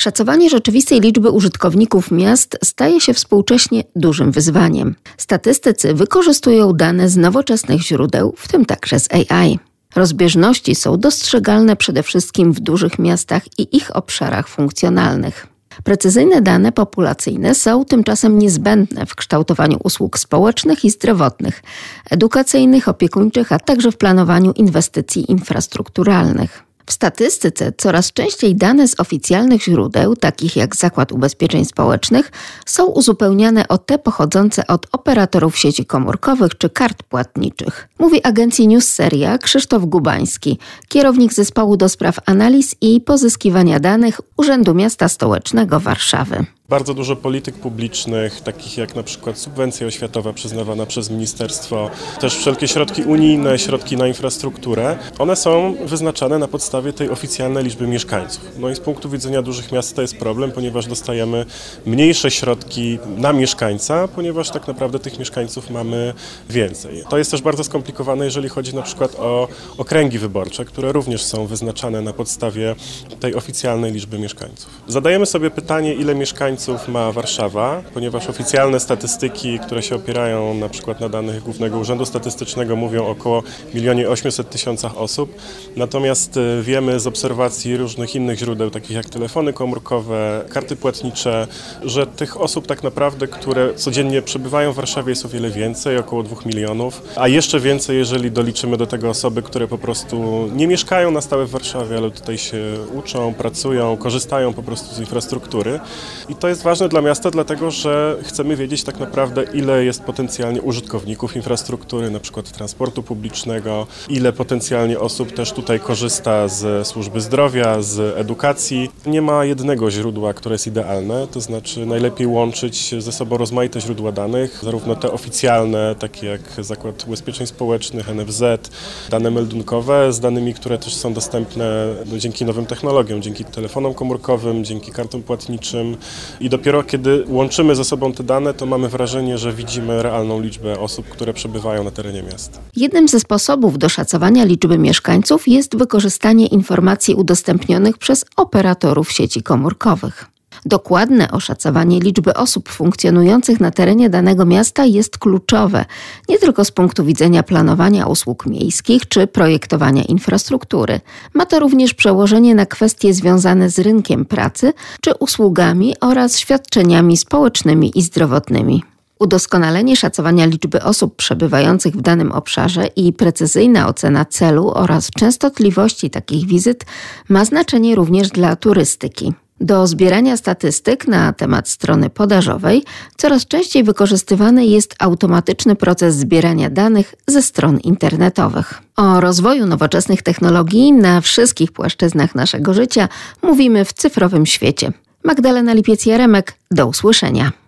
Szacowanie rzeczywistej liczby użytkowników miast staje się współcześnie dużym wyzwaniem. Statystycy wykorzystują dane z nowoczesnych źródeł, w tym także z AI. Rozbieżności są dostrzegalne przede wszystkim w dużych miastach i ich obszarach funkcjonalnych. Precyzyjne dane populacyjne są tymczasem niezbędne w kształtowaniu usług społecznych i zdrowotnych, edukacyjnych, opiekuńczych, a także w planowaniu inwestycji infrastrukturalnych. W statystyce coraz częściej dane z oficjalnych źródeł, takich jak Zakład Ubezpieczeń Społecznych, są uzupełniane o te pochodzące od operatorów sieci komórkowych czy kart płatniczych. Mówi agencji Newsseria Krzysztof Gubański, kierownik zespołu do spraw analiz i pozyskiwania danych Urzędu Miasta Stołecznego Warszawy. Bardzo dużo polityk publicznych, takich jak na przykład subwencja oświatowa przyznawana przez ministerstwo, też wszelkie środki unijne, środki na infrastrukturę, one są wyznaczane na podstawie tej oficjalnej liczby mieszkańców. No i z punktu widzenia dużych miast to jest problem, ponieważ dostajemy mniejsze środki na mieszkańca, ponieważ tak naprawdę tych mieszkańców mamy więcej. To jest też bardzo skomplikowane, jeżeli chodzi na przykład o okręgi wyborcze, które również są wyznaczane na podstawie tej oficjalnej liczby mieszkańców. Zadajemy sobie pytanie, ile mieszkańców ma Warszawa, ponieważ oficjalne statystyki, które się opierają na przykład na danych Głównego Urzędu Statystycznego, mówią o około 1 800 000 osób. Natomiast wiemy z obserwacji różnych innych źródeł, takich jak telefony komórkowe, karty płatnicze, że tych osób tak naprawdę, które codziennie przebywają w Warszawie, jest o wiele więcej, około 2 milionów, a jeszcze więcej, jeżeli doliczymy do tego osoby, które po prostu nie mieszkają na stałe w Warszawie, ale tutaj się uczą, pracują, korzystają po prostu z infrastruktury. I to jest ważne dla miasta, dlatego że chcemy wiedzieć tak naprawdę, ile jest potencjalnie użytkowników infrastruktury, na przykład transportu publicznego, ile potencjalnie osób też tutaj korzysta ze służby zdrowia, z edukacji. Nie ma jednego źródła, które jest idealne, to znaczy najlepiej łączyć ze sobą rozmaite źródła danych, zarówno te oficjalne, takie jak Zakład Ubezpieczeń Społecznych, NFZ, dane meldunkowe z danymi, które też są dostępne dzięki nowym technologiom, dzięki telefonom komórkowym, dzięki kartom płatniczym. I dopiero kiedy łączymy ze sobą te dane, to mamy wrażenie, że widzimy realną liczbę osób, które przebywają na terenie miasta. Jednym ze sposobów do szacowania liczby mieszkańców jest wykorzystanie informacji udostępnionych przez operatorów sieci komórkowych. Dokładne oszacowanie liczby osób funkcjonujących na terenie danego miasta jest kluczowe, nie tylko z punktu widzenia planowania usług miejskich czy projektowania infrastruktury. Ma to również przełożenie na kwestie związane z rynkiem pracy czy usługami oraz świadczeniami społecznymi i zdrowotnymi. Udoskonalenie szacowania liczby osób przebywających w danym obszarze i precyzyjna ocena celu oraz częstotliwości takich wizyt ma znaczenie również dla turystyki. Do zbierania statystyk na temat strony podażowej coraz częściej wykorzystywany jest automatyczny proces zbierania danych ze stron internetowych. O rozwoju nowoczesnych technologii na wszystkich płaszczyznach naszego życia mówimy w cyfrowym świecie. Magdalena Lipiec-Jaremek, do usłyszenia.